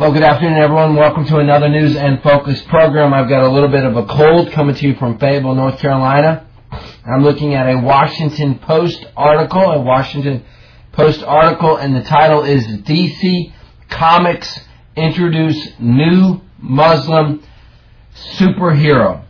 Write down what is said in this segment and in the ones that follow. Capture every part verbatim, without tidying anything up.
Well, good afternoon, everyone. Welcome to another News and Focus program. I've got a little bit of a cold coming to you from Fayetteville, North Carolina. I'm looking at a Washington Post article, a Washington Post article, and the title is D C Comics Introduce New Muslim Superhero.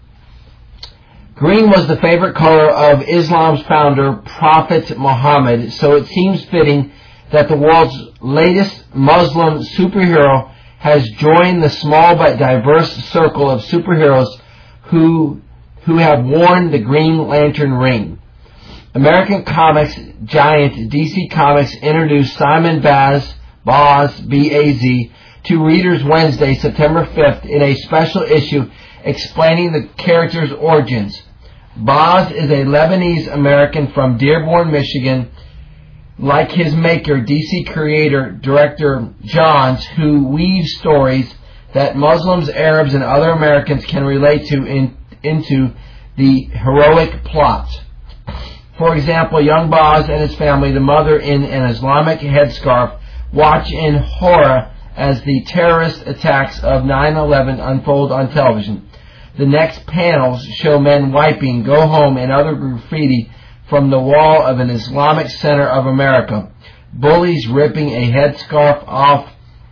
Green was the favorite color of Islam's founder, Prophet Muhammad, so it seems fitting that the world's latest Muslim superhero has joined the small but diverse circle of superheroes who who have worn the Green Lantern ring. American comics giant D C Comics introduced Simon Baz, Baz, B A Z, to readers Wednesday, September fifth, in a special issue explaining the character's origins. Baz is a Lebanese-American from Dearborn, Michigan, like his maker, D C creator, director Johns, who weaves stories that Muslims, Arabs, and other Americans can relate to in, into the heroic plot. For example, young Baz and his family, the mother in an Islamic headscarf, watch in horror as the terrorist attacks of nine eleven unfold on television. The next panels show men wiping "Go Home" and other graffiti from the wall of an Islamic Center of America. Bullies ripping a headscarf off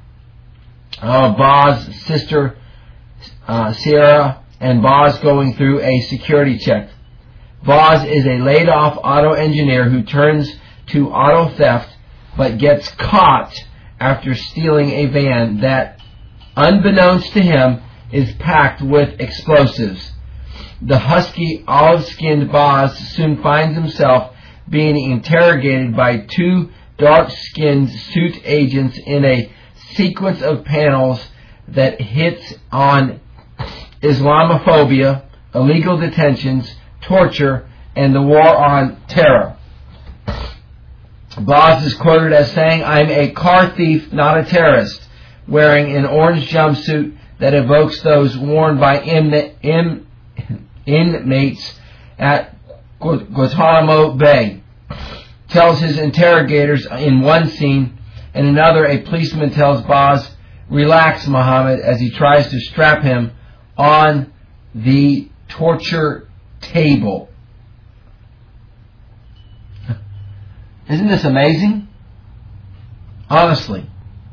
uh, Baz's sister uh, Sierra, and Baz going through a security check. Baz is a laid-off auto engineer who turns to auto theft but gets caught after stealing a van that, unbeknownst to him, is packed with explosives. The husky, olive-skinned Baz soon finds himself being interrogated by two dark-skinned suit agents in a sequence of panels that hits on Islamophobia, illegal detentions, torture, and the war on terror. Baz is quoted as saying, "I'm a car thief, not a terrorist," wearing an orange jumpsuit that evokes those worn by in, in, inmates at Guantanamo Bay. Tells his interrogators in one scene, and another a policeman tells Baz, "Relax, Muhammad," as he tries to strap him on the torture table. Isn't this amazing? Honestly.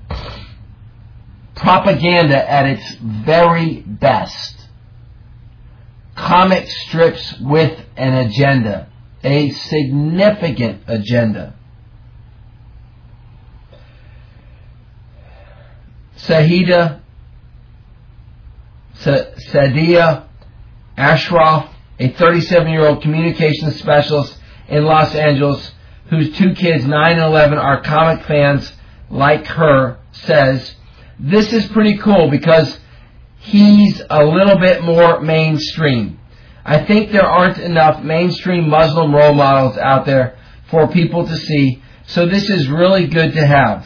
Propaganda at its very best. Comic strips with an agenda. A significant agenda. Sahida Sadia Ashraf, a thirty-seven-year-old communications specialist in Los Angeles, whose two kids, nine and eleven, are comic fans like her, says, "This is pretty cool because he's a little bit more mainstream. I think there aren't enough mainstream Muslim role models out there for people to see, so this is really good to have."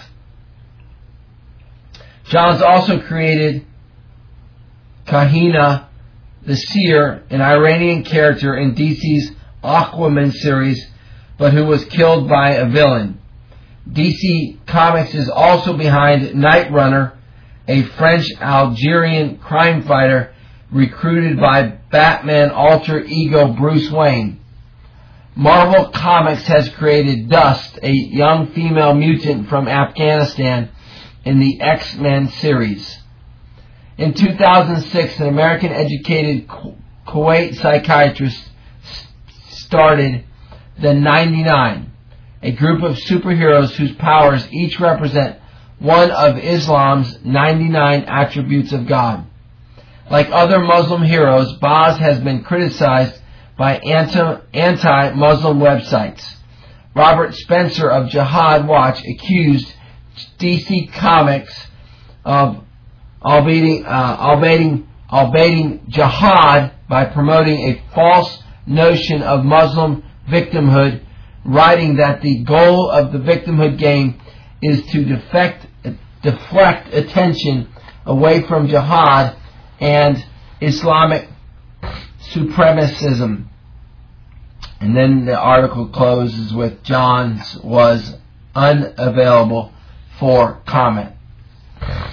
Johns also created Kahina the Seer, an Iranian character in D C's Aquaman series, but who was killed by a villain. D C Comics is also behind Night Runner, a French-Algerian crime fighter recruited by Batman alter ego Bruce Wayne. Marvel Comics has created Dust, a young female mutant from Afghanistan, in the X-Men series. In two thousand six, an American-educated Kuwait psychiatrist started the ninety-nine, a group of superheroes whose powers each represent one of Islam's ninety-nine attributes of God. Like other Muslim heroes, Baz has been criticized by anti- anti-Muslim websites. Robert Spencer of Jihad Watch accused D C Comics of albeiting, uh, albeiting, albeiting jihad by promoting a false notion of Muslim victimhood, writing that the goal of the victimhood game is to defect, deflect attention away from jihad and Islamic supremacism. And then the article closes with Johns was unavailable for comment.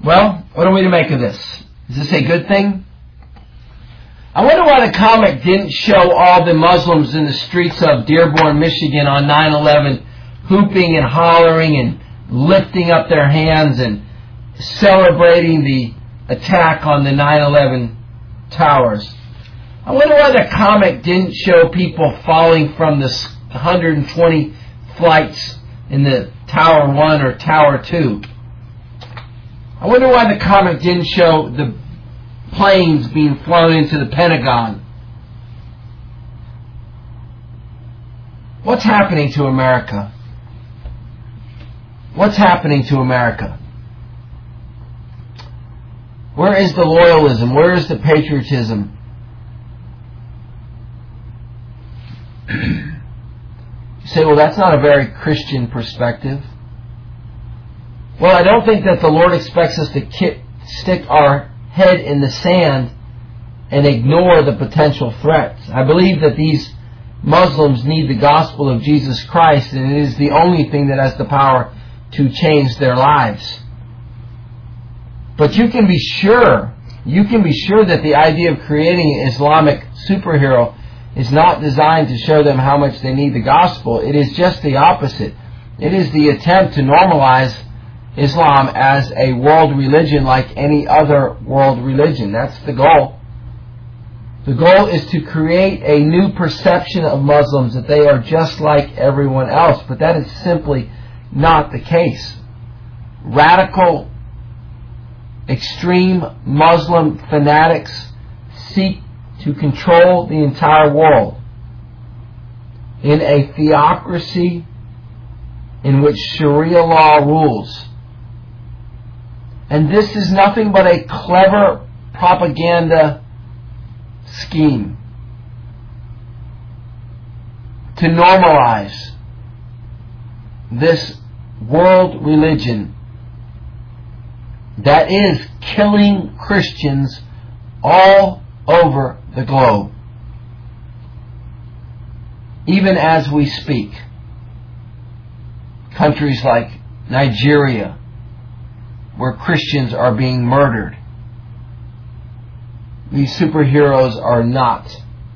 Well, what are we to make of this? Is this a good thing? I wonder why the comic didn't show all the Muslims in the streets of Dearborn, Michigan on nine eleven hooping and hollering and lifting up their hands and celebrating the attack on the nine eleven towers. I wonder why the comic didn't show people falling from the one hundred twenty flights in the Tower one or Tower two. I wonder why the comic didn't show the planes being flown into the Pentagon. What's happening to America? What's happening to America? Where is the loyalism? Where is the patriotism? You say, well, that's not a very Christian perspective. Well, I don't think that the Lord expects us to ki- stick our head in the sand and ignore the potential threats. I believe that these Muslims need the gospel of Jesus Christ, and it is the only thing that has the power to change their lives. But you can be sure, you can be sure that the idea of creating an Islamic superhero is not designed to show them how much they need the gospel. It is just the opposite. It is the attempt to normalize Islam as a world religion like any other world religion. That's the goal. The goal is to create a new perception of Muslims that they are just like everyone else. But that is simply not the case. Radical, extreme Muslim fanatics seek to control the entire world in a theocracy in which Sharia law rules. And this is nothing but a clever propaganda scheme to normalize this world religion that is killing Christians all over the globe. Even as we speak, countries like Nigeria, where Christians are being murdered, these superheroes are not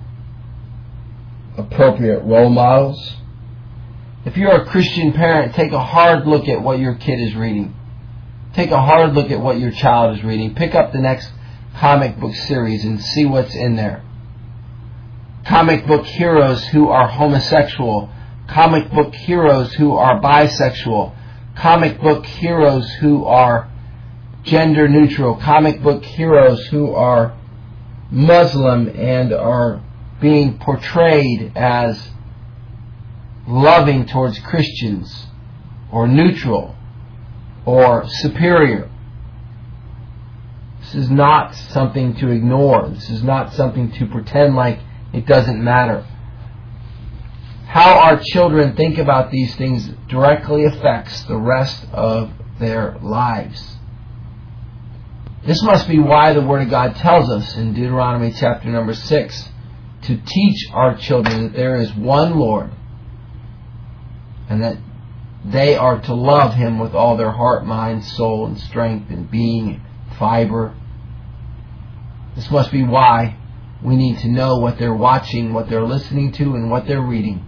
appropriate role models. If you're a Christian parent, take a hard look at what your kid is reading. Take a hard look at what your child is reading. Pick up the next comic book series and see what's in there. Comic book heroes who are homosexual. Comic book heroes who are bisexual. Comic book heroes who are gender neutral. Comic book heroes who are Muslim and are being portrayed as loving towards Christians, or neutral, or superior. This is not something to ignore. This is not something to pretend like it doesn't matter. How our children think about these things directly affects the rest of their lives. This must be why the Word of God tells us in Deuteronomy chapter number six to teach our children that there is one Lord and that they are to love Him with all their heart, mind, soul, and strength, and being, fiber. This must be why we need to know what they're watching, what they're listening to, and what they're reading.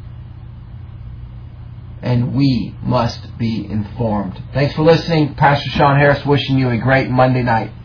And we must be informed. Thanks for listening. Pastor Sean Harris wishing you a great Monday night.